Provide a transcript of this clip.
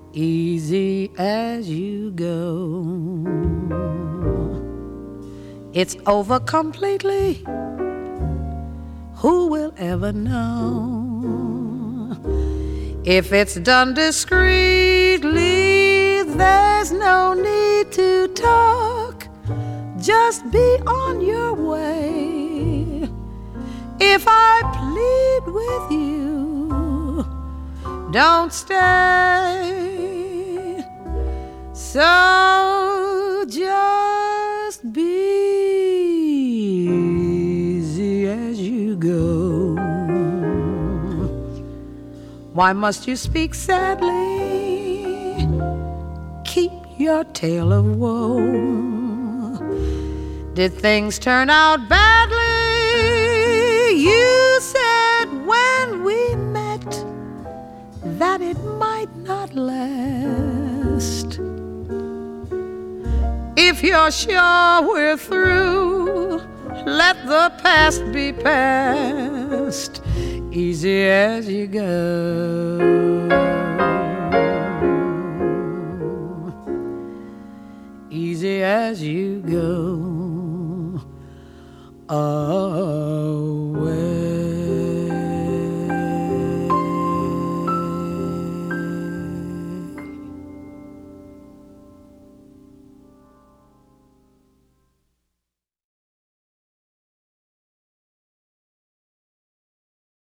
easy as you go. It's over completely. Who will ever know? If it's done discreetly, there's no need to talk. Just be on your way. If I plead with you, don't stay. So just be easy as you go. Why must you speak sadly? Keep your tale of woe. Did things turn out badly? You said when we met that it might not last. If you're sure we're through, let the past be past, easy as you go. Easy as you go. Oh.